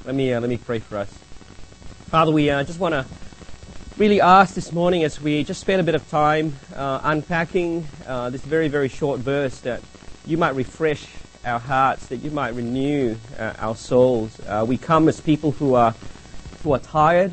Let me pray for us. Father, we just want to really ask this morning as we just spend a bit of time unpacking this very, very short verse that you might refresh our hearts, that you might renew our souls. We come as people who are tired.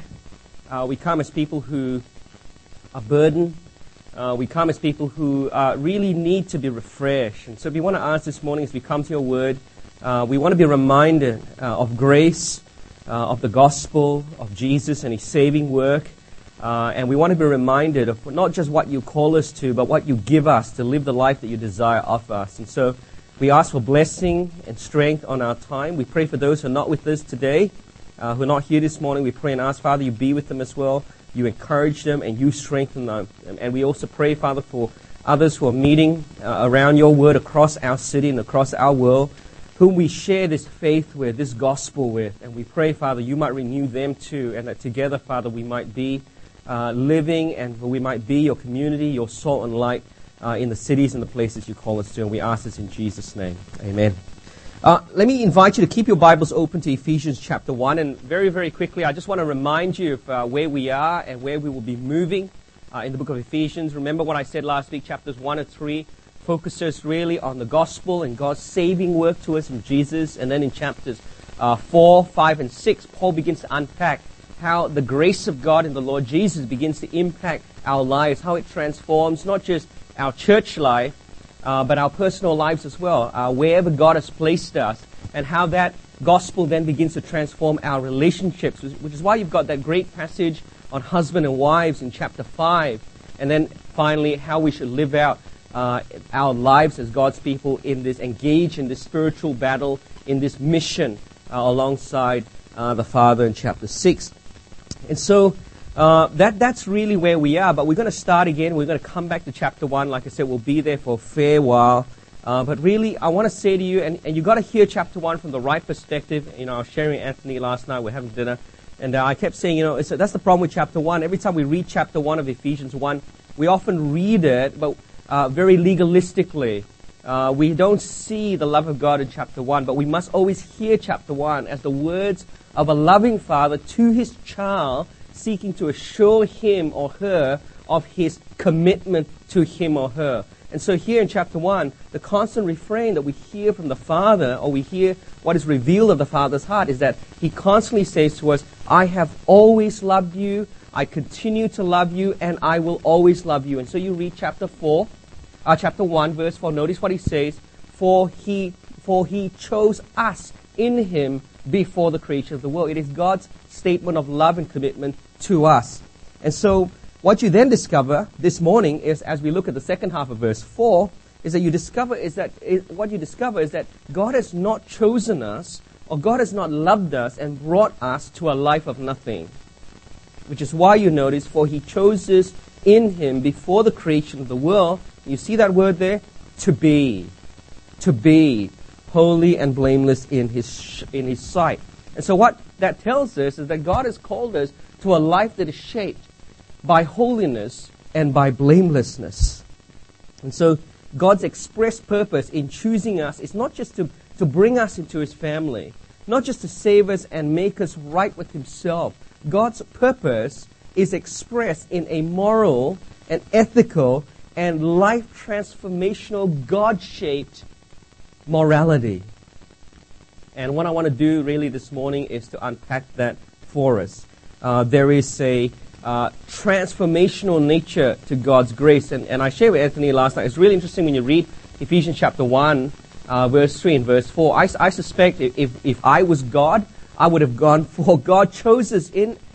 We come as people who are burdened. We come as people who really need to be refreshed. And so we want to ask this morning as we come to your word, we want to be reminded of grace, of the gospel, of Jesus and his saving work. And we want to be reminded of not just what you call us to, but what you give us to live the life that you desire of us. And so we ask for blessing and strength on our time. We pray for those who are not with us today, who are not here this morning. We pray and ask, Father, you be with them as well. You encourage them and you strengthen them. And we also pray, Father, for others who are meeting around your word across our city and across our world, whom we share this faith with, this gospel with. And we pray, Father, you might renew them too, and that together, Father, we might be living and we might be your community, your salt and light in the cities and the places you call us to. And we ask this in Jesus' name. Amen. Let me invite you to keep your Bibles open to Ephesians chapter 1. And very, very quickly, I just want to remind you of where we are and where we will be moving in the book of Ephesians. Remember what I said last week, chapters 1 and 3 focuses really on the gospel and God's saving work to us in Jesus. And then in chapters 4, 5, and 6, Paul begins to unpack how the grace of God in the Lord Jesus begins to impact our lives, how it transforms not just our church life, but our personal lives as well, wherever God has placed us, and how that gospel then begins to transform our relationships, which is why you've got that great passage on husband and wives in chapter 5, and then finally how we should live out our lives as God's people in this, engage in this spiritual battle, in this mission alongside the Father in chapter 6. And so that's really where we are, but we're going to start again. We're going to come back to chapter 1. Like I said, we'll be there for a fair while. But really, I want to say to you, and you've got to hear chapter 1 from the right perspective. You know, I was sharing with Anthony last night. We're having dinner. And I kept saying, you know, that's the problem with chapter 1. Every time we read chapter 1 of Ephesians 1, we often read it, but very legalistically. We don't see the love of God in chapter 1, but we must always hear chapter 1 as the words of a loving father to his child, seeking to assure him or her of his commitment to him or her. And so here in chapter 1, the constant refrain that we hear from the Father, or we hear what is revealed of the Father's heart, is that he constantly says to us, I have always loved you, I continue to love you, and I will always love you. And so you read chapter 1, verse 4, notice what he says, for he chose us in him before the creation of the world. It is God's statement of love and commitment to us. And so what you then discover this morning is, as we look at the second half of verse 4, is that God has not chosen us, or God has not loved us and brought us to a life of nothing. Which is why you notice, for he chose us in him before the creation of the world. You see that word there? To be holy and blameless in his sight. And so what that tells us is that God has called us to a life that is shaped by holiness and by blamelessness. And so God's express purpose in choosing us is not just to bring us into his family, not just to save us and make us right with himself. God's purpose is expressed in a moral and ethical and life transformational, God-shaped morality. And what I want to do really this morning is to unpack that for us. There is a transformational nature to God's grace. And I shared with Anthony last night. It's really interesting when you read Ephesians chapter 1, verse 3 and verse 4. I suspect if I was God, I would have gone for God chose us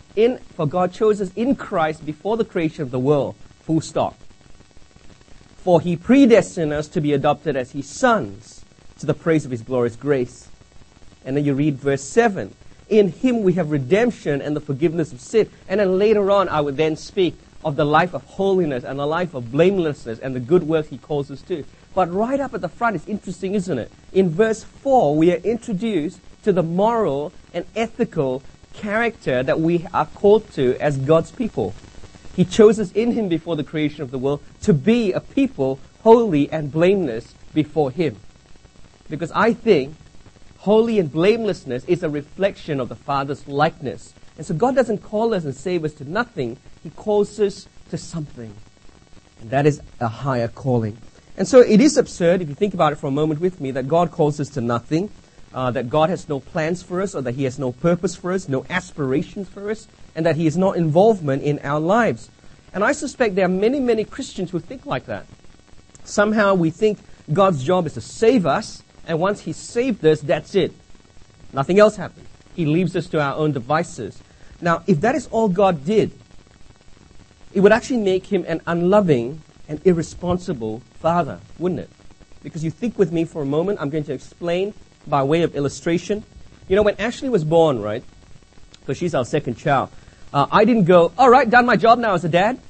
in Christ before the creation of the world. Full stop. For he predestined us to be adopted as his sons to the praise of his glorious grace. And then you read verse 7. In him we have redemption and the forgiveness of sin. And then later on I would then speak of the life of holiness and the life of blamelessness and the good work he calls us to. But right up at the front, it's interesting, isn't it? In verse 4, we are introduced to the moral and ethical character that we are called to as God's people. He chose us in him before the creation of the world to be a people holy and blameless before him. Because I think holy and blamelessness is a reflection of the Father's likeness. And so God doesn't call us and save us to nothing. He calls us to something. And that is a higher calling. And so it is absurd, if you think about it for a moment with me, that God calls us to nothing, that God has no plans for us, or that He has no purpose for us, no aspirations for us, and that He has no involvement in our lives. And I suspect there are many, many Christians who think like that. Somehow we think God's job is to save us, and once He saved us, that's it. Nothing else happens. He leaves us to our own devices. Now, if that is all God did, it would actually make Him an unloving and irresponsible Father, wouldn't it? Because you think with me for a moment, I'm going to explain by way of illustration. You know, when Ashley was born, right, because she's our second child, I didn't go, all right, done my job now as a dad.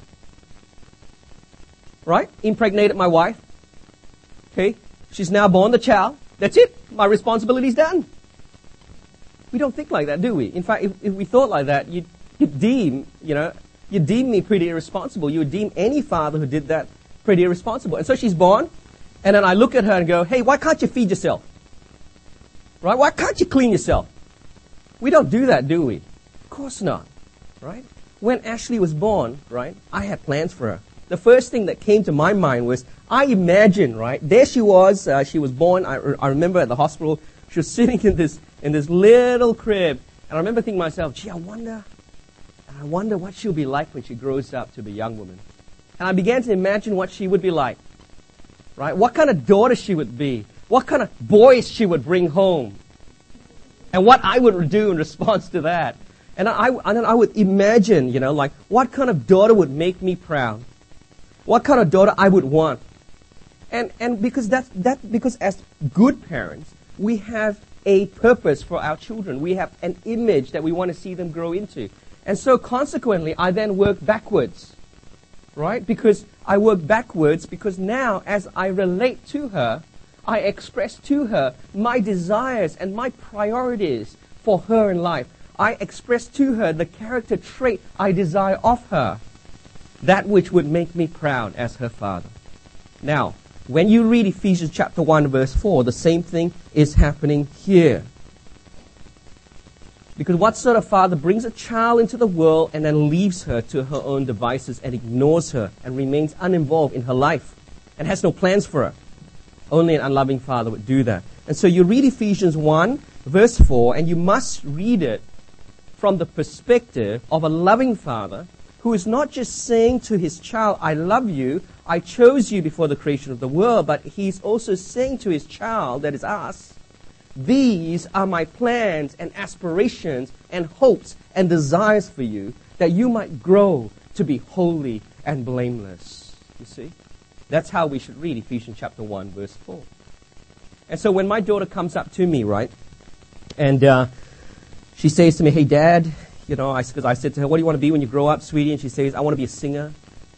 Right? Impregnated my wife. Okay? She's now born the child. That's it. My responsibility's done. We don't think like that, do we? In fact, if we thought like that, you'd deem me pretty irresponsible. You would deem any father who did that pretty irresponsible. And so she's born, and then I look at her and go, hey, why can't you feed yourself? Right? Why can't you clean yourself? We don't do that, do we? Of course not. Right? When Ashley was born, right, I had plans for her. The first thing that came to my mind was, I imagined, right, there she was born, I remember at the hospital, she was sitting in this little crib, and I remember thinking to myself, gee, I wonder what she'll be like when she grows up to be a young woman. And I began to imagine what she would be like, right? What kind of daughter she would be, what kind of boys she would bring home, and what I would do in response to that. And then I would imagine, like, what kind of daughter would make me proud? What kind of daughter I would want? And because because as good parents, we have a purpose for our children. We have an image that we want to see them grow into. And so consequently, I then work backwards. Right? Because I work backwards because now as I relate to her, I express to her my desires and my priorities for her in life. I express to her the character trait I desire of her, that which would make me proud as her father. Now, when you read Ephesians chapter 1 verse 4, the same thing is happening here. Because what sort of father brings a child into the world and then leaves her to her own devices and ignores her and remains uninvolved in her life and has no plans for her? Only an unloving father would do that. And so you read Ephesians 1 verse 4, and you must read it from the perspective of a loving father who is not just saying to his child, I love you, I chose you before the creation of the world, but he's also saying to his child, that is us, these are my plans and aspirations and hopes and desires for you, that you might grow to be holy and blameless. You see? That's how we should read Ephesians chapter 1, verse 4. And so when my daughter comes up to me, right, and she says to me, hey, Dad, because I said to her, what do you want to be when you grow up, sweetie? And she says, I want to be a singer.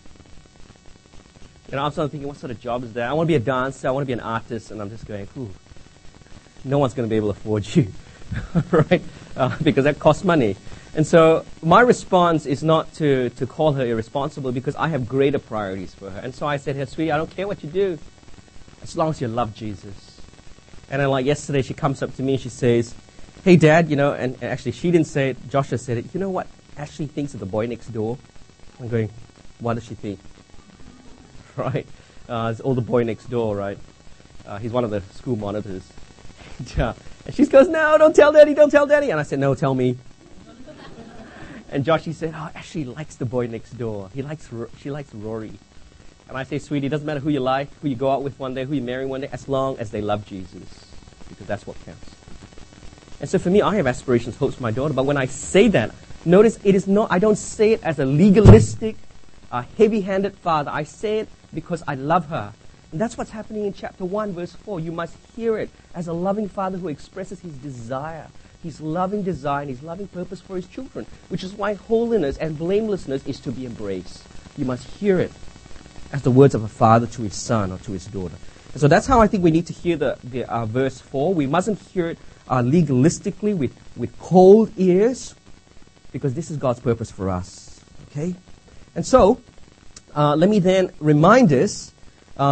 I'm sort of thinking, what sort of job is that? I want to be a dancer. I want to be an artist. And I'm just going, no one's going to be able to afford you, right? Because that costs money. And so my response is not to call her irresponsible, because I have greater priorities for her. And so I said, hey, sweetie, I don't care what you do, as long as you love Jesus. And then like yesterday, she comes up to me and she says, hey, Dad, and actually she didn't say it, Joshua said it, you know what Ashley thinks of the boy next door? I'm going, what does she think? Right? It's all the boy next door, right? He's one of the school monitors. And she goes, no, don't tell Daddy, don't tell Daddy. And I said, no, tell me. And Joshie said, oh, Ashley likes the boy next door. She likes Rory. And I say, sweetie, it doesn't matter who you like, who you go out with one day, who you marry one day, as long as they love Jesus. Because that's what counts. And so for me, I have aspirations, hopes for my daughter. But when I say that, notice I don't say it as a legalistic, heavy-handed father. I say it because I love her. And that's what's happening in chapter 1, verse 4. You must hear it as a loving father who expresses his desire, his loving design, his loving purpose for his children, which is why holiness and blamelessness is to be embraced. You must hear it as the words of a father to his son or to his daughter. And so that's how I think we need to hear the verse 4. We mustn't hear it legalistically with cold ears, because this is God's purpose for us. Okay? And so, let me then remind us of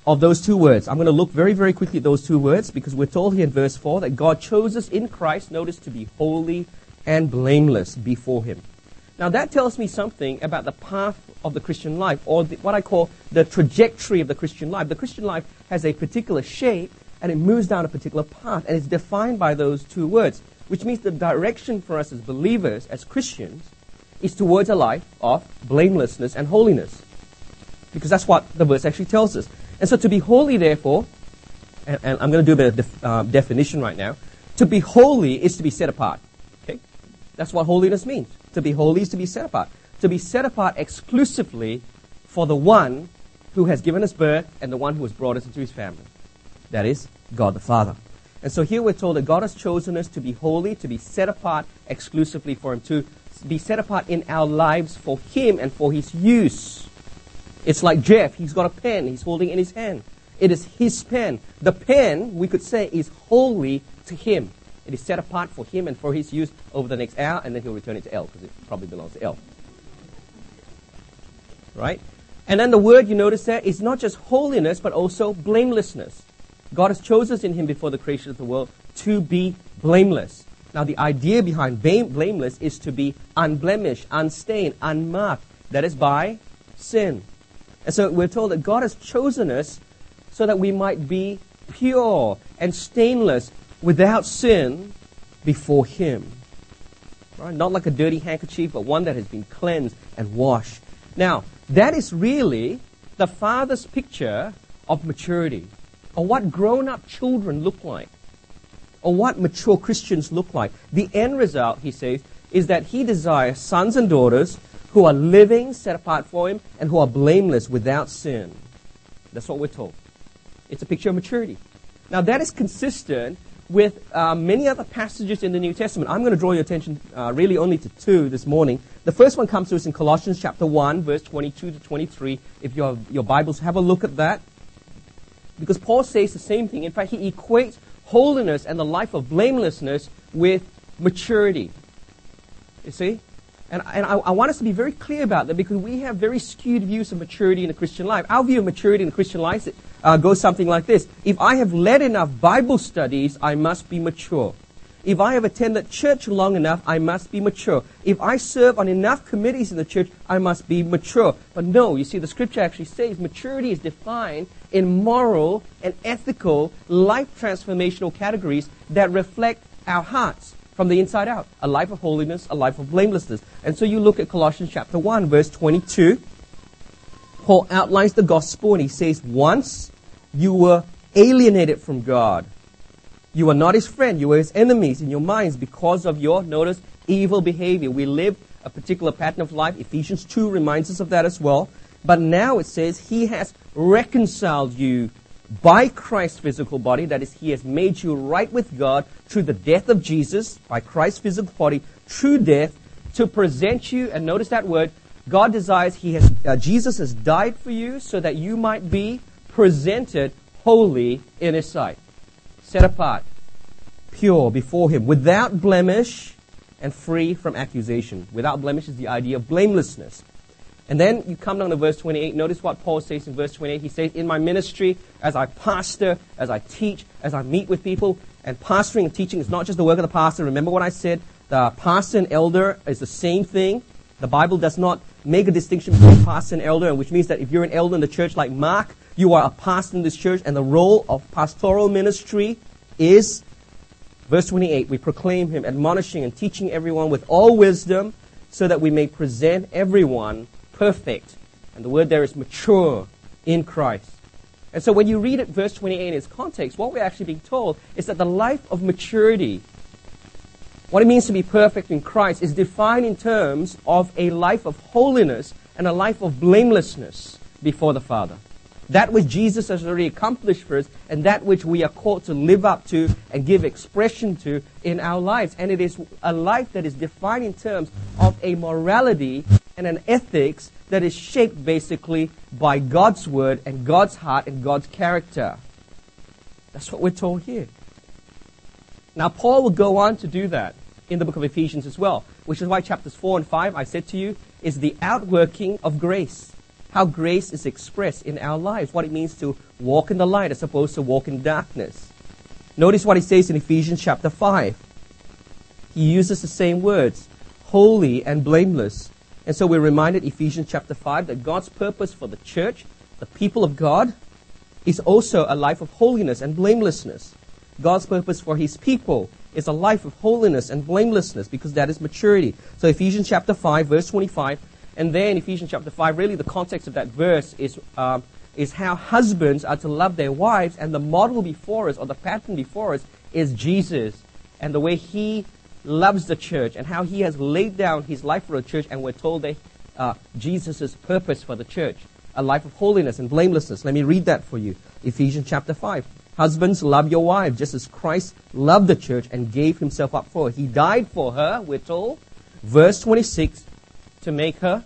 of those two words. I'm going to look very, very quickly at those two words because we're told here in verse 4 that God chose us in Christ, notice, to be holy and blameless before Him. Now that tells me something about the path of the Christian life, or what I call the trajectory of the Christian life. The Christian life has a particular shape and it moves down a particular path, and it's defined by those two words, which means the direction for us as believers, as Christians, is towards a life of blamelessness and holiness. Because that's what the verse actually tells us. And so to be holy, therefore, and I'm going to do a bit of definition right now, to be holy is to be set apart. Okay? That's what holiness means. To be holy is to be set apart. To be set apart exclusively for the one who has given us birth and the one who has brought us into His family. That is God the Father. And so here we're told that God has chosen us to be holy, to be set apart exclusively for Him, to be set apart in our lives for Him and for His use. It's like Jeff. He's got a pen. He's holding in his hand. It is his pen. The pen, we could say, is holy to him. It is set apart for him and for his use over the next hour, and then he'll return it to L, because it probably belongs to L. Right? And then the word you notice there is not just holiness, but also blamelessness. God has chosen us in Him before the creation of the world to be blameless. Now, the idea behind blameless is to be unblemished, unstained, unmarked. That is by sin. And so we're told that God has chosen us so that we might be pure and stainless without sin before Him. Right? Not like a dirty handkerchief, but one that has been cleansed and washed. Now, that is really the Father's picture of maturity, or what grown-up children look like, or what mature Christians look like. The end result, He says, is that He desires sons and daughters who are living, set apart for Him, and who are blameless without sin. That's what we're told. It's a picture of maturity. Now, that is consistent with many other passages in the New Testament. I'm going to draw your attention really only to two this morning. The first one comes to us in Colossians chapter 1, verse 22 to 23. If you have your Bibles, have a look at that. Because Paul says the same thing. In fact, he equates holiness and the life of blamelessness with maturity. You see? And I want us to be very clear about that, because we have very skewed views of maturity in the Christian life. Our view of maturity in the Christian life goes something like this. If I have led enough Bible studies, I must be mature. If I have attended church long enough, I must be mature. If I serve on enough committees in the church, I must be mature. But no, you see, the Scripture actually says maturity is defined in moral and ethical, life transformational categories that reflect our hearts from the inside out. A life of holiness, a life of blamelessness. And so you look at Colossians chapter 1, verse 22. Paul outlines the gospel and he says, once you were alienated from God. You were not His friend. You were His enemies in your minds because of your, notice, evil behavior. We lived a particular pattern of life. Ephesians 2 reminds us of that as well. But now it says He has reconciled you by Christ's physical body. That is, He has made you right with God through the death of Jesus, by Christ's physical body, through death, to present you, and notice that word, God desires, Jesus has died for you so that you might be presented holy in His sight. Set apart, pure before Him, without blemish and free from accusation. Without blemish is the idea of blamelessness. And then you come down to verse 28. Notice what Paul says in verse 28. He says, in my ministry, as I pastor, as I teach, as I meet with people, and pastoring and teaching is not just the work of the pastor. Remember what I said? The pastor and elder is the same thing. The Bible does not make a distinction between pastor and elder, which means that if you're an elder in the church like Mark, you are a pastor in this church, and the role of pastoral ministry is, verse 28, we proclaim Him, admonishing and teaching everyone with all wisdom, so that we may present everyone perfect. And the word there is mature in Christ. And so when you read it, verse 28 in its context, what we're actually being told is that the life of maturity, what it means to be perfect in Christ, is defined in terms of a life of holiness and a life of blamelessness before the Father. That which Jesus has already accomplished for us, and that which we are called to live up to and give expression to in our lives. And it is a life that is defined in terms of a morality and an ethics that is shaped basically by God's word and God's heart and God's character. That's what we're told here. Now, Paul will go on to do that in the book of Ephesians as well, which is why chapters 4 and 5, I said to you, is the outworking of grace. how grace is expressed in our lives, what it means to walk in the light as opposed to walk in darkness. Notice what he says in Ephesians chapter 5. He uses the same words, holy and blameless. And so we're reminded, Ephesians chapter 5, that God's purpose for the church, the people of God, is also a life of holiness and blamelessness. God's purpose for his people is a life of holiness and blamelessness, because that is maturity. So Ephesians chapter 5, verse 25, and there in Ephesians chapter 5, really the context of that verse is how husbands are to love their wives, and the model before us, or the pattern before us, is Jesus, and the way he loves the church, and how he has laid down his life for the church, and we're told that Jesus' purpose for the church, a life of holiness and blamelessness. Let me read that for you. Ephesians chapter 5. Husbands, love your wives, just as Christ loved the church and gave himself up for her. He died for her, we're told. Verse 26, to make her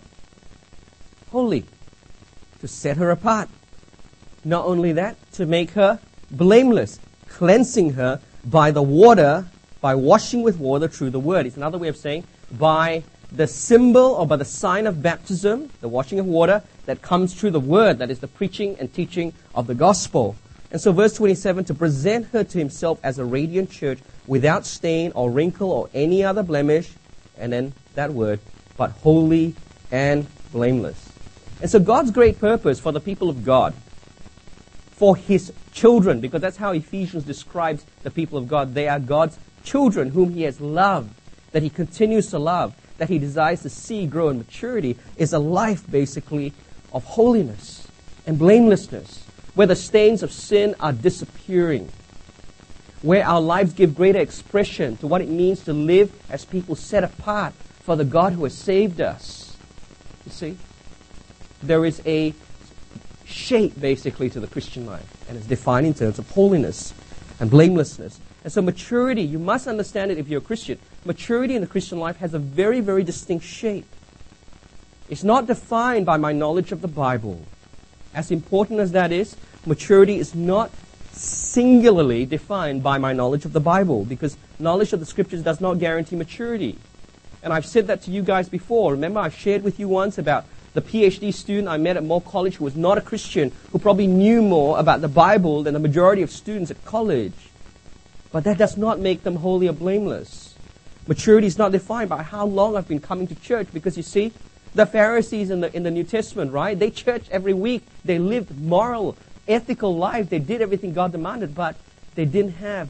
holy, to set her apart. Not only that, to make her blameless, cleansing her by the water, by washing with water through the word. It's another way of saying by the symbol or by the sign of baptism, the washing of water that comes through the word, that is the preaching and teaching of the gospel. And so verse 27, to present her to himself as a radiant church without stain or wrinkle or any other blemish, and then that word, but holy and blameless. And so God's great purpose for the people of God, for his children, because that's how Ephesians describes the people of God. They are God's children whom he has loved, that he continues to love, that he desires to see grow in maturity, is a life basically of holiness and blamelessness, where the stains of sin are disappearing, where our lives give greater expression to what it means to live as people set apart for the God who has saved us. You see? There is a shape basically to the Christian life, and it's defined in terms of holiness and blamelessness. And so maturity, you must understand it if you're a Christian. Maturity in the Christian life has a very, very distinct shape. It's not defined by my knowledge of the Bible. As important as that is, maturity is not singularly defined by my knowledge of the Bible, because knowledge of the Scriptures does not guarantee maturity. And I've said that to you guys before. Remember, I've shared with you once about the PhD student I met at Moore College who was not a Christian, who probably knew more about the Bible than the majority of students at college. But that does not make them holy or blameless. Maturity is not defined by how long I've been coming to church, because you see, the Pharisees in the New Testament, right? They churched every week. They lived moral, ethical life. They did everything God demanded, but they didn't have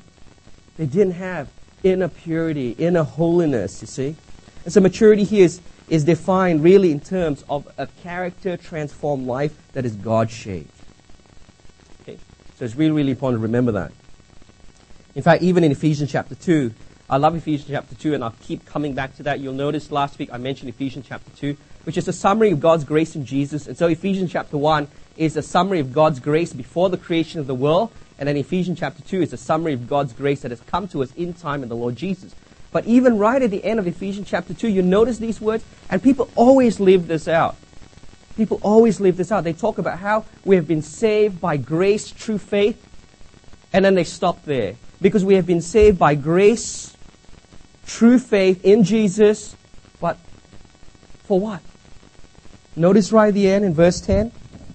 inner purity, inner holiness, you see? And so maturity here is defined really in terms of a character transformed life that is God-shaped. Okay? So it's really, really important to remember that. In fact, even in Ephesians chapter 2, I love Ephesians chapter 2, and I'll keep coming back to that. You'll notice last week I mentioned Ephesians chapter 2, which is a summary of God's grace in Jesus. And so Ephesians chapter 1 is a summary of God's grace before the creation of the world. And then Ephesians chapter 2 is a summary of God's grace that has come to us in time in the Lord Jesus. But even right at the end of Ephesians chapter 2, you notice these words, and people always leave this out. People always leave this out. They talk about how we have been saved by grace through faith, and then they stop there. Because we have been saved by grace through faith in Jesus, but for what? Notice right at the end in verse 10.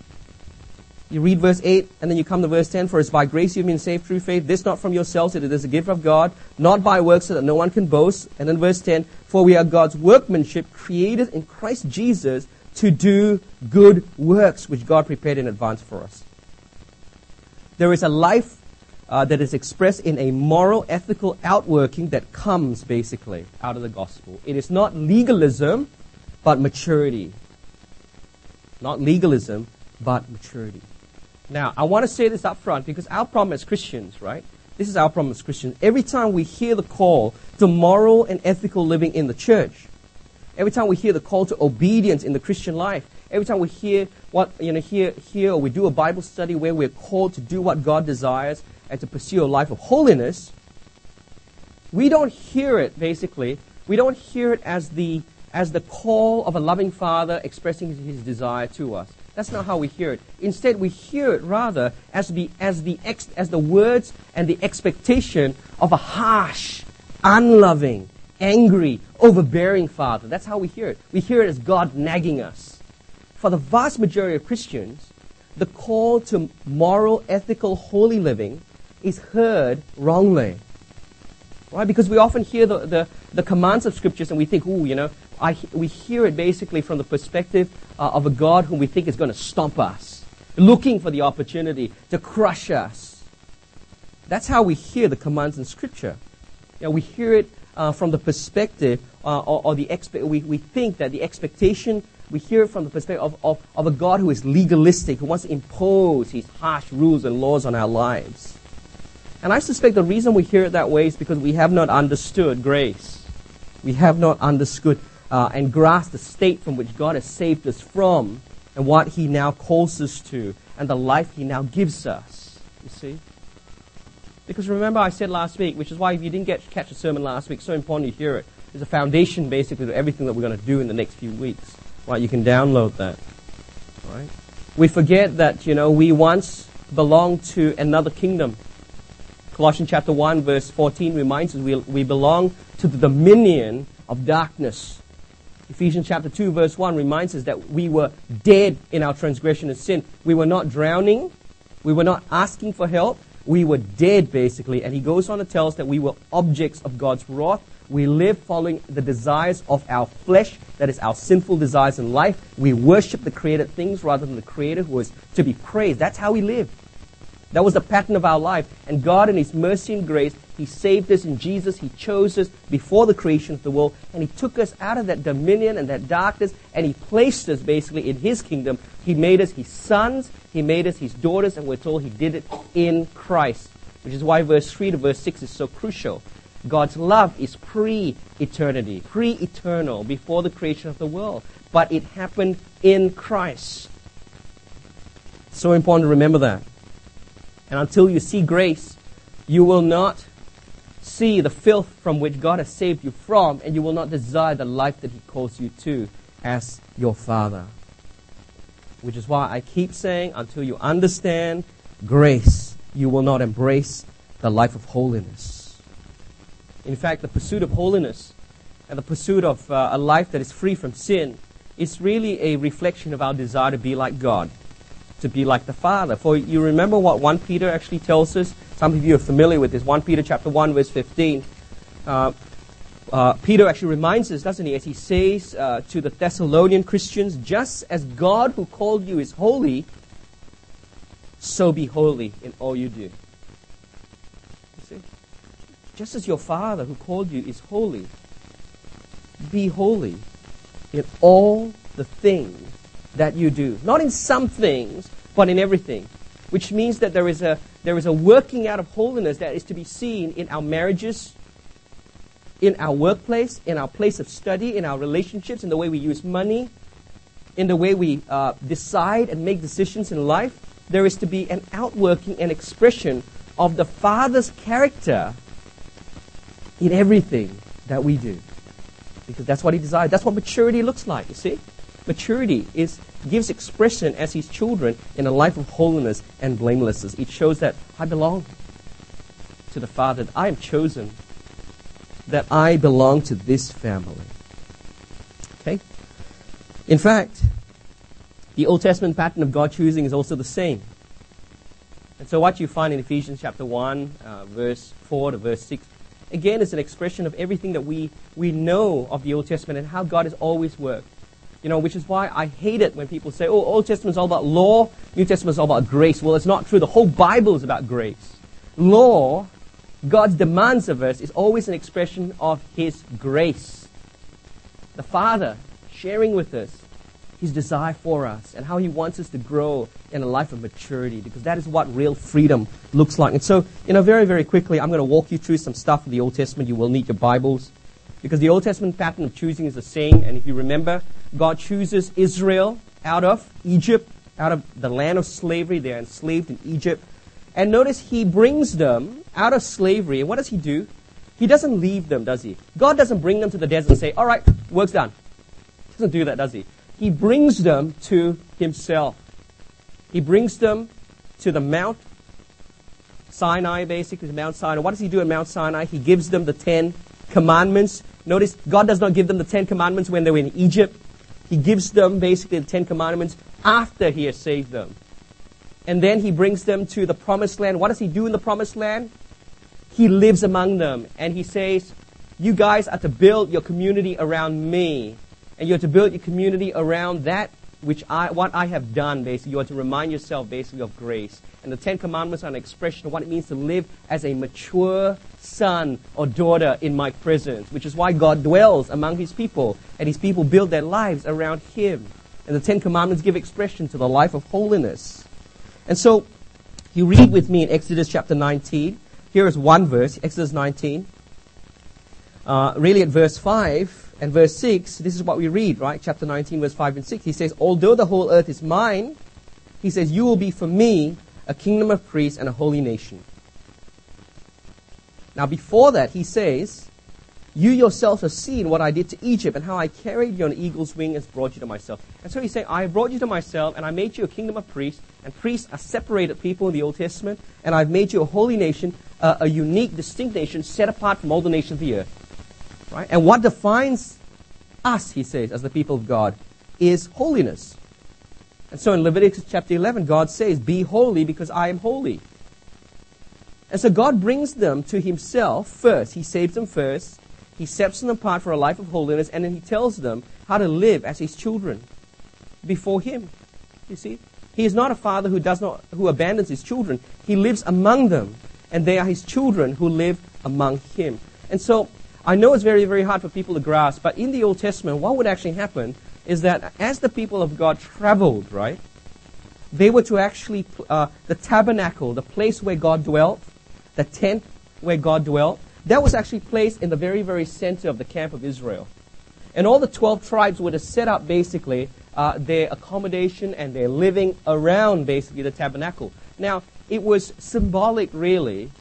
You read verse 8, and then you come to verse 10. For it's by grace you've been saved through faith. This not from yourselves, it is a gift of God, not by works so that no one can boast. And then verse 10, for we are God's workmanship, created in Christ Jesus to do good works, which God prepared in advance for us. There is a life that is expressed in a moral, ethical outworking that comes basically out of the gospel. It is not legalism, but maturity. Not legalism, but maturity. Now, I want to say this up front because our problem as Christians, right? This is our problem as Christians. Every time we hear the call to moral and ethical living in the church, every time we hear the call to obedience in the Christian life, every time we hear or we do a Bible study where we're called to do what God desires and to pursue a life of holiness, we don't hear it basically. We don't hear it as the call of a loving Father expressing His desire to us. That's not how we hear it. Instead, we hear it rather as the words and the expectation of a harsh, unloving, angry, overbearing Father. That's how we hear it. We hear it as God nagging us. for the vast majority of Christians, the call to moral, ethical, holy living is heard wrongly. Right? Because we often hear the commands of Scriptures and we think, we hear it basically from the perspective of a God whom we think is going to stomp us, looking for the opportunity to crush us. That's how we hear the commands in Scripture. We hear it from the perspective we think that the expectation, we hear it from the perspective of a God who is legalistic, who wants to impose his harsh rules and laws on our lives. And I suspect the reason we hear it that way is because we have not understood grace. We have not understood and grasped the state from which God has saved us from and what he now calls us to and the life he now gives us. You see? Because remember I said last week, which is why if you didn't catch the sermon last week, it's so important you hear it. There's a foundation basically to everything that we're going to do in the next few weeks. Right? You can download that. Right? We forget that, we once belonged to another kingdom. Colossians chapter 1 verse 14 reminds us we belong to the dominion of darkness. Ephesians chapter 2 verse 1 reminds us that we were dead in our transgression and sin. We were not drowning. We were not asking for help. We were dead basically. And he goes on to tell us that we were objects of God's wrath. We live following the desires of our flesh, that is our sinful desires in life. We worship the created things rather than the Creator who is to be praised. That's how we live. That was the pattern of our life. And God in his mercy and grace, he saved us in Jesus. He chose us before the creation of the world. And he took us out of that dominion and that darkness. And he placed us basically in his kingdom. He made us his sons. He made us his daughters. And we're told he did it in Christ. Which is why verse 3 to verse 6 is so crucial. God's love is pre-eternity, pre-eternal, before the creation of the world. But it happened in Christ. So important to remember that. And until you see grace, you will not see the filth from which God has saved you from, and you will not desire the life that he calls you to as your Father. Which is why I keep saying, until you understand grace, you will not embrace the life of holiness. In fact, the pursuit of holiness and the pursuit of a life that is free from sin is really a reflection of our desire to be like God, to be like the Father. For you remember what 1 Peter actually tells us? Some of you are familiar with this. 1 Peter chapter 1 verse 15. Peter actually reminds us, doesn't he, as he says to the Thessalonian Christians, just as God who called you is holy, so be holy in all you do. You see? Just as your Father who called you is holy, be holy in all the things that you do. Not in some things, but in everything. Which means that there is a working out of holiness that is to be seen in our marriages, in our workplace, in our place of study, in our relationships, in the way we use money, in the way we decide and make decisions in life. There is to be an outworking and expression of the Father's character in everything that we do. Because that's what he desires. That's what maturity looks like, you see? Maturity gives expression as his children in a life of holiness and blamelessness. It shows that I belong to the Father, that I am chosen, that I belong to this family. Okay? In fact, the Old Testament pattern of God choosing is also the same. And so what you find in Ephesians chapter 1, verse 4 to verse 6, again, is an expression of everything that we know of the Old Testament and how God has always worked. Which is why I hate it when people say, oh, Old Testament is all about law, New Testament is all about grace. Well, it's not true. The whole Bible is about grace. Law, God's demands of us, is always an expression of his grace. The Father sharing with us his desire for us and how he wants us to grow in a life of maturity, because that is what real freedom looks like. And so, very, very quickly, I'm going to walk you through some stuff in the Old Testament. You will need your Bibles, because the Old Testament pattern of choosing is the same. And if you remember, God chooses Israel out of Egypt, out of the land of slavery. They're enslaved in Egypt. And notice he brings them out of slavery. And what does he do? He doesn't leave them, does he? God doesn't bring them to the desert and say, all right, work's done. He doesn't do that, does he? He brings them to himself. He brings them to the Mount Sinai, basically, Mount Sinai. What does he do at Mount Sinai? He gives them the 10 Commandments. Notice, God does not give them the 10 Commandments when they were in Egypt. He gives them basically the Ten Commandments after He has saved them. And then He brings them to the Promised Land. What does He do in the Promised Land? He lives among them. And He says, you guys are to build your community around me. And you're to build your community around that what I have done, basically. You are to remind yourself, basically, of grace. And the Ten Commandments are an expression of what it means to live as a mature son or daughter in my presence, which is why God dwells among His people, and His people build their lives around Him. And the Ten Commandments give expression to the life of holiness. And so, you read with me in Exodus chapter 19. Here is one verse, Exodus 19. Really at verse 5 and verse 6, this is what we read, right? Chapter 19, verse 5 and 6. He says, although the whole earth is mine, He says, you will be for me a kingdom of priests and a holy nation. Now before that, He says, you yourself have seen what I did to Egypt and how I carried you on eagle's wing and brought you to myself. And so He's saying, I brought you to myself and I made you a kingdom of priests, and priests are separated people in the Old Testament, and I've made you a holy nation, a unique, distinct nation set apart from all the nations of the earth. Right? And what defines us, He says, as the people of God, is holiness. And so in Leviticus chapter 11, God says, be holy because I am holy. And so God brings them to Himself first. He saves them first. He sets them apart for a life of holiness, and then He tells them how to live as His children before Him. You see? He is not a father who abandons His children. He lives among them, and they are His children who live among Him. And so I know it's very, very hard for people to grasp, but in the Old Testament, what would actually happen is that as the people of God traveled, right, they were to actually, the tabernacle, the place where God dwelt, the tent where God dwelt, that was actually placed in the very, very center of the camp of Israel. And all the 12 tribes were to set up basically their accommodation and their living around basically the tabernacle. Now, it was symbolic really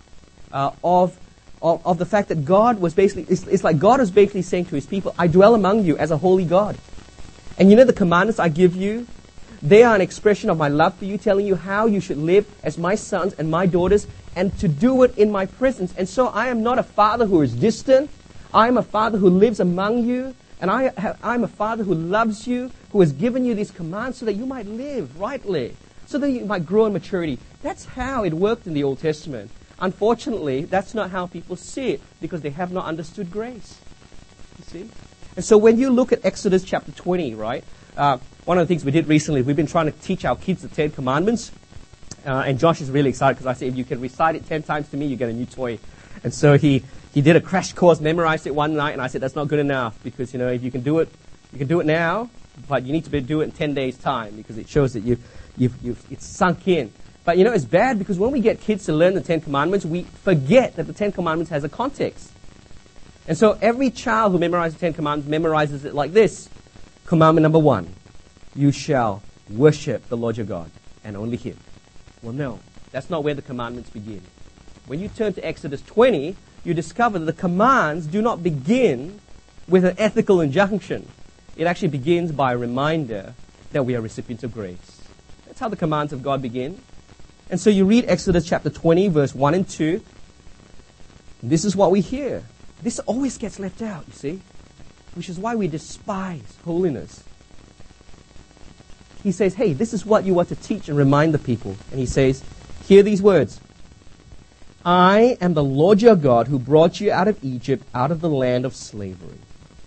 of the fact that God was basically, it's like God was basically saying to His people, I dwell among you as a holy God. And you know the commandments I give you, they are an expression of my love for you, telling you how you should live as my sons and my daughters, and to do it in my presence. And so I am not a father who is distant. I am a father who lives among you. And I'm a father who loves you, who has given you these commands so that you might live rightly, so that you might grow in maturity. That's how it worked in the Old Testament. Unfortunately, that's not how people see it, because they have not understood grace. You see? And so when you look at Exodus chapter 20, right, one of the things we did recently, we've been trying to teach our kids the Ten Commandments. And Josh is really excited because I said, if you can recite it 10 times to me, you get a new toy. And so he did a crash course, memorized it one night, and I said, that's not good enough, because, you know, if you can do it, you can do it now, but you need to do it in 10 days' time, because it shows that it's sunk in. But, you know, it's bad because when we get kids to learn the Ten Commandments, we forget that the Ten Commandments has a context. And so every child who memorizes the Ten Commandments memorizes it like this. Commandment number 1, you shall worship the Lord your God and only Him. Well, no, that's not where the commandments begin. When you turn to Exodus 20, you discover that the commands do not begin with an ethical injunction. It actually begins by a reminder that we are recipients of grace. That's how the commands of God begin. And so you read Exodus chapter 20, verse 1 and 2. This is what we hear. This always gets left out, you see, which is why we despise holiness. He says, hey, this is what you are to teach and remind the people. And He says, hear these words. I am the Lord your God who brought you out of Egypt, out of the land of slavery.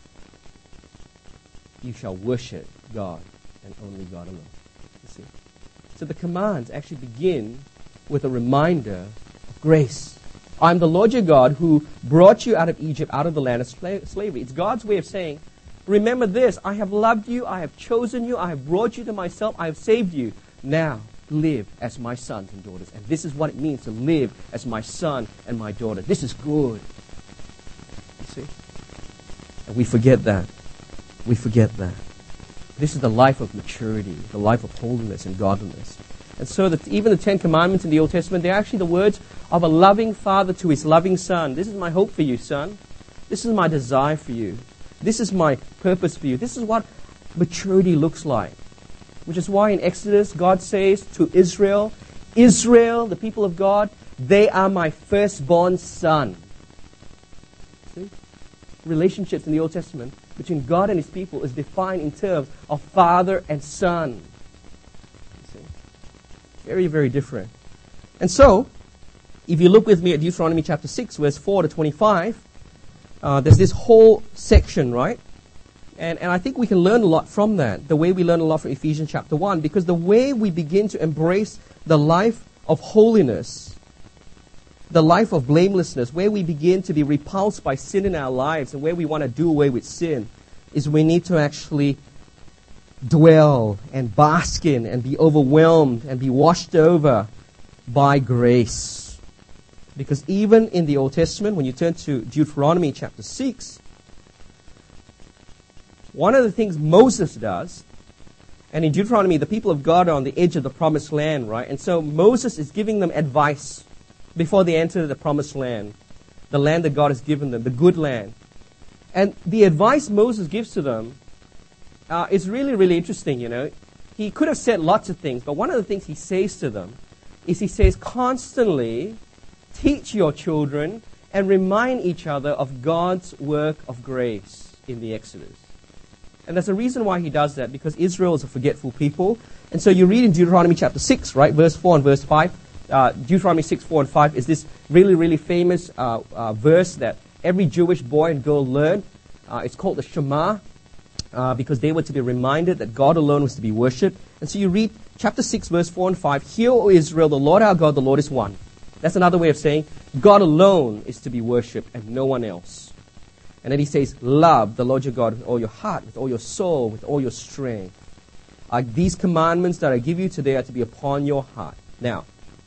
You shall worship God and only God alone. You see? So the commands actually begin with a reminder of grace. I'm the Lord your God who brought you out of Egypt, out of the land of slavery. It's God's way of saying, remember this, I have loved you, I have chosen you, I have brought you to myself, I have saved you. Now, live as my sons and daughters. And this is what it means to live as my son and my daughter. This is good. You see? And we forget that. We forget that. This is the life of maturity, the life of holiness and godliness. And so that even the Ten Commandments in the Old Testament, they're actually the words of a loving father to his loving son. This is my hope for you, son. This is my desire for you. This is my purpose for you. This is what maturity looks like. Which is why in Exodus, God says to Israel, Israel, the people of God, they are my firstborn son. See? Relationships in the Old Testament between God and His people is defined in terms of father and son. You see? Very, very different. And so, if you look with me at Deuteronomy chapter 6, verse 4 to 25, there's this whole section, right? And I think we can learn a lot from that, the way we learn a lot from Ephesians chapter 1, because the way we begin to embrace the life of holiness, the life of blamelessness, where we begin to be repulsed by sin in our lives and where we want to do away with sin, is we need to actually dwell and bask in and be overwhelmed and be washed over by grace. Because even in the Old Testament, when you turn to Deuteronomy chapter 6, one of the things Moses does, and in Deuteronomy, the people of God are on the edge of the promised land, right? And so Moses is giving them advice before they enter the promised land, the land that God has given them, the good land. And the advice Moses gives to them is really, really interesting, you know. He could have said lots of things, but one of the things he says to them is he says, constantly teach your children and remind each other of God's work of grace in the Exodus. And there's a reason why he does that, because Israel is a forgetful people. And so you read in Deuteronomy chapter 6, right, verse 4 and verse 5. Deuteronomy 6, 4 and 5 is this really, really famous verse that every Jewish boy and girl learned. It's called the Shema, because they were to be reminded that God alone was to be worshipped. And so you read chapter 6, verse 4 and 5. Hear, O Israel, the Lord our God, the Lord is one. That's another way of saying God alone is to be worshipped and no one else. And then he says, love the Lord your God with all your heart, with all your soul, with all your strength. These commandments that I give you today are to be upon your heart. Now,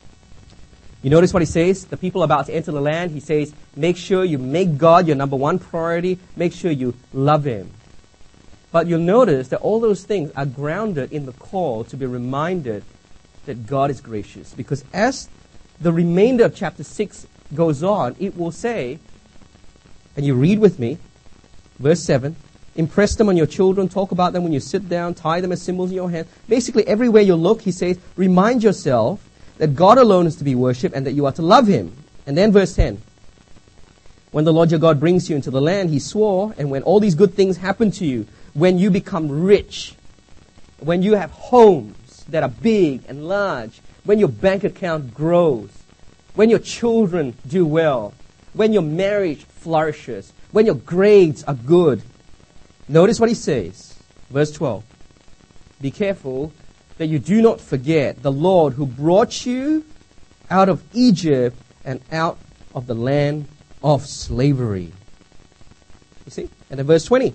you notice what he says? The people are about to enter the land. He says, make sure you make God your number one priority. Make sure you love Him. But you'll notice that all those things are grounded in the call to be reminded that God is gracious. Because as the remainder of chapter 6 goes on, it will say, and you read with me, verse 7, impress them on your children, talk about them when you sit down, tie them as symbols in your hand. Basically, everywhere you look, he says, remind yourself that God alone is to be worshipped and that you are to love Him. And then verse 10, when the Lord your God brings you into the land He swore, and when all these good things happen to you, when you become rich, when you have homes that are big and large, when your bank account grows, when your children do well, when your marriage flourishes, when your grades are good. Notice what he says, verse 12. Be careful that you do not forget the Lord who brought you out of Egypt and out of the land of slavery. You see? And then verse 20.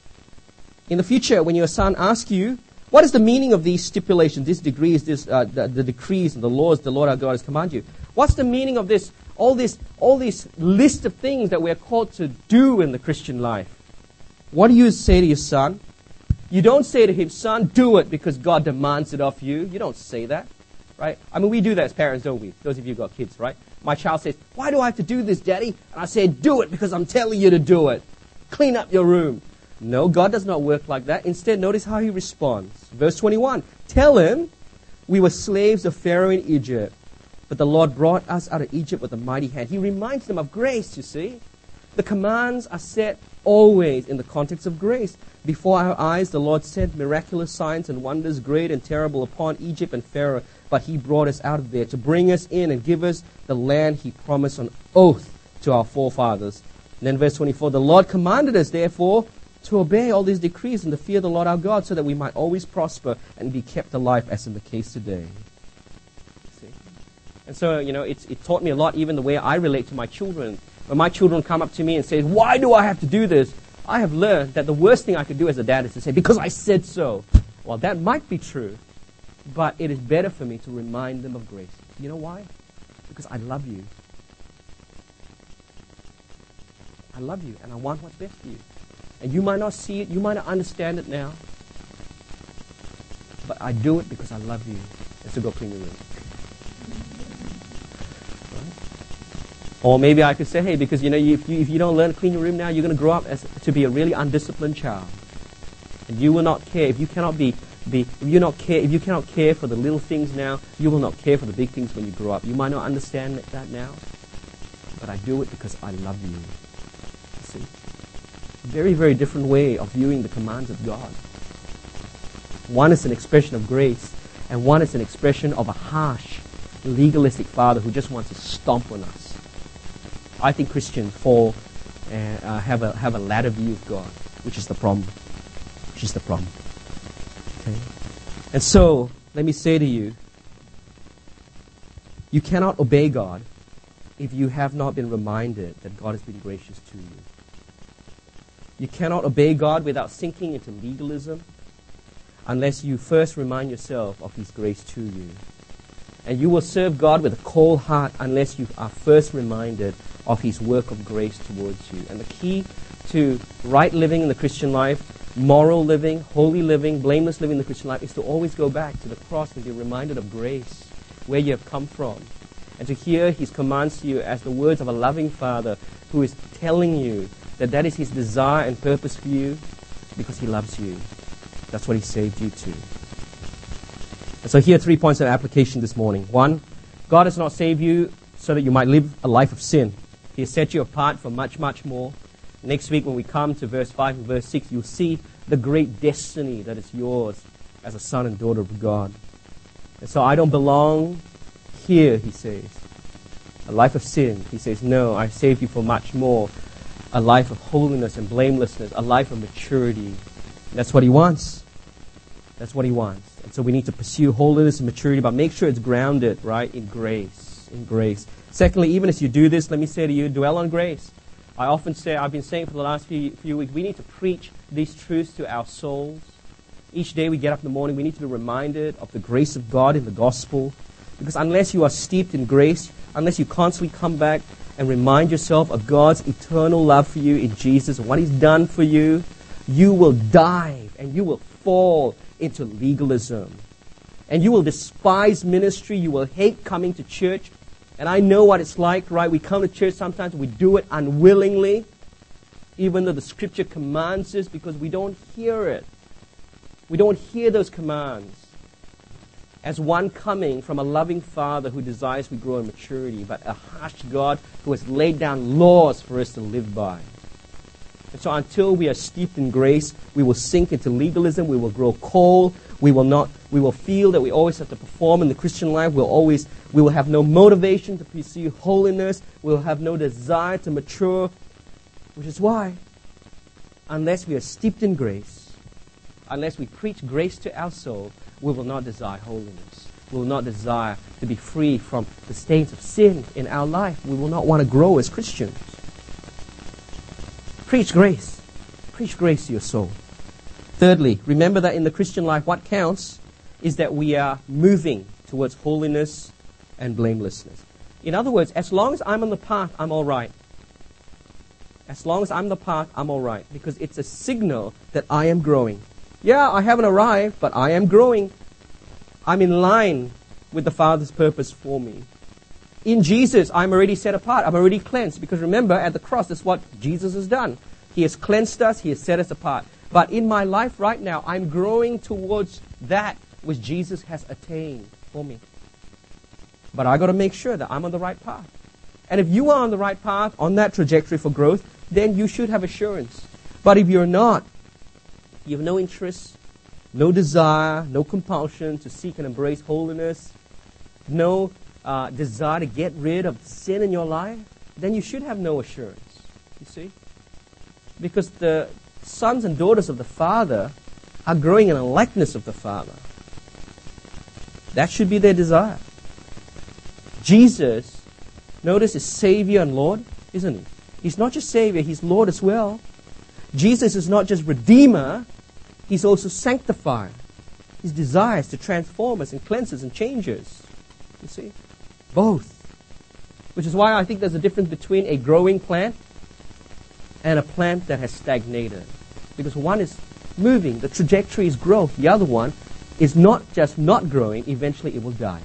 In the future, when your son asks you, what is the meaning of these stipulations, these degrees, the decrees and the laws the Lord our God has commanded you? What's the meaning of this? All this list of things that we're called to do in the Christian life. What do you say to your son? You don't say to him, son, do it because God demands it of you. You don't say that, right? I mean, we do that as parents, don't we? Those of you who got kids, right? My child says, why do I have to do this, Daddy? And I say, do it because I'm telling you to do it. Clean up your room. No, God does not work like that. Instead, notice how he responds. Verse 21, tell him, we were slaves of Pharaoh in Egypt, but the Lord brought us out of Egypt with a mighty hand. He reminds them of grace, you see. The commands are set always in the context of grace. Before our eyes, the Lord sent miraculous signs and wonders, great and terrible, upon Egypt and Pharaoh, but He brought us out of there to bring us in and give us the land He promised on oath to our forefathers. And then verse 24, the Lord commanded us, therefore, to obey all these decrees and to fear the Lord our God, so that we might always prosper and be kept alive, as in the case today. See? And so, it taught me a lot, even the way I relate to my children. When my children come up to me and say, why do I have to do this? I have learned that the worst thing I could do as a dad is to say, because I said so. Well, that might be true, but it is better for me to remind them of grace. You know why? Because I love you. I love you, and I want what's best for you. And you might not see it, you might not understand it now, but I do it because I love you. And so go clean your room. Or maybe I could say, hey, because if you don't learn to clean your room now, you're going to grow up to be a really undisciplined child, and you will not care if you cannot if you cannot care for the little things now. You will not care for the big things when you grow up. You might not understand that now, but I do it because I love you. You see? Very, very different way of viewing the commands of God. One is an expression of grace, and one is an expression of a harsh, legalistic father who just wants to stomp on us. I think Christians fall and have a latter view of God, which is the problem. Okay? And so, let me say to you, you cannot obey God if you have not been reminded that God has been gracious to you. You cannot obey God without sinking into legalism unless you first remind yourself of His grace to you. And you will serve God with a cold heart unless you are first reminded of His work of grace towards you. And the key to right living in the Christian life, moral living, holy living, blameless living in the Christian life is to always go back to the cross and be reminded of grace, where you have come from. And to hear His commands to you as the words of a loving Father who is telling you that is His desire and purpose for you because He loves you. That's what He saved you to. And so here are 3 points of application this morning. 1, God has not saved you so that you might live a life of sin. He has set you apart from much, much more. Next week when we come to verse 5 and verse 6, you'll see the great destiny that is yours as a son and daughter of God. And so I don't belong here, He says. A life of sin. He says, no, I saved you for much more. A life of holiness and blamelessness. A life of maturity. And that's what He wants. That's what He wants. And so we need to pursue holiness and maturity, but make sure it's grounded, right, in grace. In grace. Secondly, even as you do this, let me say to you, dwell on grace. I often say, I've been saying for the last few weeks, we need to preach these truths to our souls. Each day we get up in the morning, we need to be reminded of the grace of God in the gospel. Because unless you are steeped in grace, unless you constantly come back and remind yourself of God's eternal love for you in Jesus and what He's done for you, you will dive and you will fall into legalism. And you will despise ministry. You will hate coming to church. And I know what it's like, right? We come to church sometimes, we do it unwillingly, even though the Scripture commands us, because we don't hear it. We don't hear those commands as one coming from a loving Father who desires we grow in maturity, but a harsh God who has laid down laws for us to live by. And so until we are steeped in grace, we will sink into legalism, we will grow cold, we will feel that we always have to perform in the Christian life, we will have no motivation to pursue holiness, we will have no desire to mature, which is why, unless we are steeped in grace, unless we preach grace to our soul, we will not desire holiness. We will not desire to be free from the stains of sin in our life. We will not want to grow as Christians. Preach grace. Preach grace to your soul. Thirdly, remember that in the Christian life, what counts is that we are moving towards holiness and blamelessness. In other words, as long as I'm on the path, I'm all right. As long as I'm on the path, I'm all right. Because it's a signal that I am growing. Yeah, I haven't arrived, but I am growing. I'm in line with the Father's purpose for me. In Jesus, I'm already set apart. I'm already cleansed. Because remember, at the cross, that's what Jesus has done. He has cleansed us. He has set us apart. But in my life right now, I'm growing towards that which Jesus has attained for me. But I got to make sure that I'm on the right path. And if you are on the right path, on that trajectory for growth, then you should have assurance. But if you're not, you have no interest, no desire, no compulsion to seek and embrace holiness, no desire to get rid of sin in your life, then you should have no assurance, you see? Because the sons and daughters of the Father are growing in a likeness of the Father. That should be their desire. Jesus, notice, is Savior and Lord, isn't He? He's not just Savior, He's Lord as well. Jesus is not just Redeemer, He's also Sanctifier. His desire is to transform us and cleanse us and change us. You see? Both. Which is why I think there's a difference between a growing plant and a plant that has stagnated. Because one is moving, the trajectory is growth. The other one is not just not growing, eventually it will die.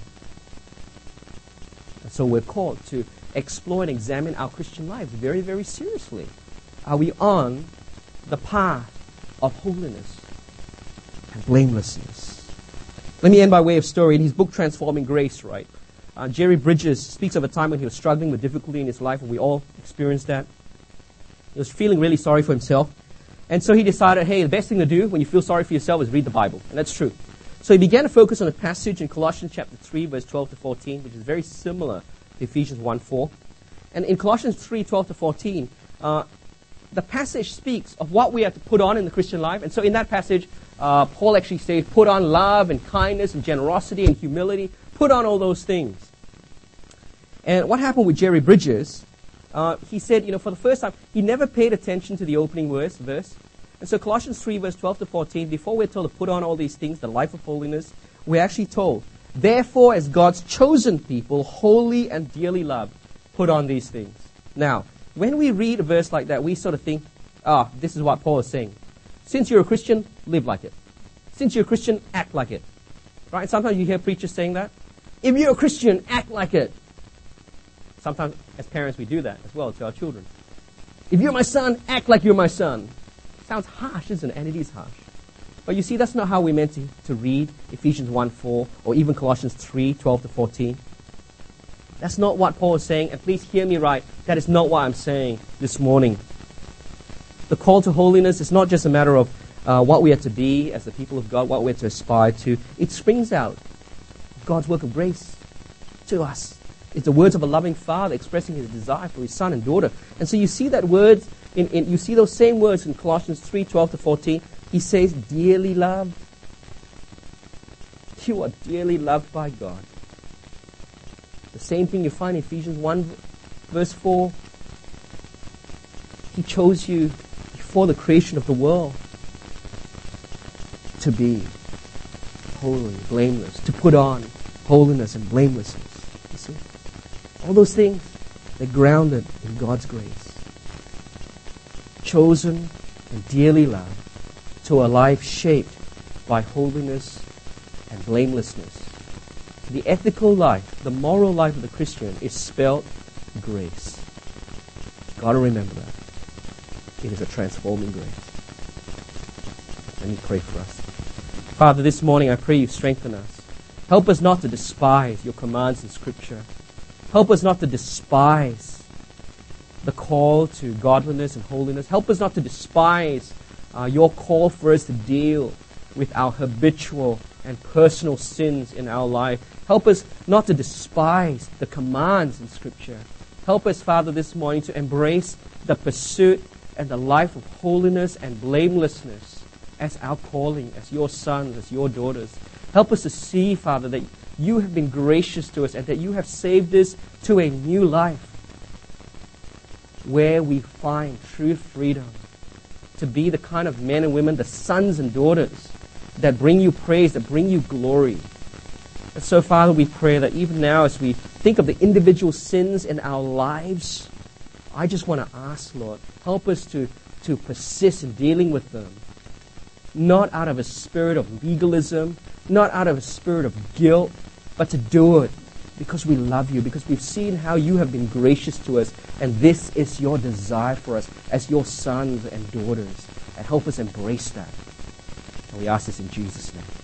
And so we're called to explore and examine our Christian lives very, very seriously. Are we on the path of holiness and blamelessness? Let me end by way of story. In his book, Transforming Grace, right? Jerry Bridges speaks of a time when he was struggling with difficulty in his life, and we all experienced that. He was feeling really sorry for himself. And so he decided, hey, the best thing to do when you feel sorry for yourself is read the Bible. And that's true. So he began to focus on a passage in Colossians chapter 3, verse 12 to 14, which is very similar to Ephesians 1:4. And in Colossians 3, 12 to 14, the passage speaks of what we have to put on in the Christian life. And so in that passage, Paul actually says, put on love and kindness and generosity and humility. Put on all those things. And what happened with Jerry Bridges, he said, for the first time, he never paid attention to the opening verse. And so Colossians 3, verse 12 to 14, before we're told to put on all these things, the life of holiness, we're actually told, therefore, as God's chosen people, holy and dearly loved, put on these things. Now, when we read a verse like that, we sort of think, this is what Paul is saying. Since you're a Christian, live like it. Since you're a Christian, act like it. Right? And sometimes you hear preachers saying that. If you're a Christian, act like it. Sometimes, as parents, we do that as well to our children. If you're my son, act like you're my son. Sounds harsh, isn't it? And it is harsh. But you see, that's not how we're meant to read Ephesians 1:4 or even Colossians 3, 12 to 14. That's not what Paul is saying, and please hear me right. That is not what I'm saying this morning. The call to holiness is not just a matter of what we are to be as the people of God, what we're to aspire to. It springs out of God's work of grace to us. It's the words of a loving father expressing his desire for his son and daughter. And so you see that word, you see those same words in Colossians 3, 12 to 14. He says, dearly loved. You are dearly loved by God. The same thing you find in Ephesians 1, verse 4. He chose you before the creation of the world to be holy, blameless, to put on holiness and blamelessness. You see? All those things, they're grounded in God's grace. Chosen and dearly loved to a life shaped by holiness and blamelessness. The ethical life, the moral life of the Christian is spelled grace. You've got to remember that. It is a transforming grace. Let me pray for us. Father, this morning I pray you strengthen us. Help us not to despise your commands in Scripture. Help us not to despise the call to godliness and holiness. Help us not to despise your call for us to deal with our habitual and personal sins in our life. Help us not to despise the commands in Scripture. Help us, Father, this morning to embrace the pursuit and the life of holiness and blamelessness as our calling, as your sons, as your daughters. Help us to see, Father, that you have been gracious to us and that you have saved us to a new life where we find true freedom to be the kind of men and women, the sons and daughters that bring you praise, that bring you glory. And so, Father, we pray that even now as we think of the individual sins in our lives, I just want to ask, Lord, help us to persist in dealing with them. Not out of a spirit of legalism, not out of a spirit of guilt, but to do it because we love you, because we've seen how you have been gracious to us, and this is your desire for us as your sons and daughters. And help us embrace that. And we ask this in Jesus' name.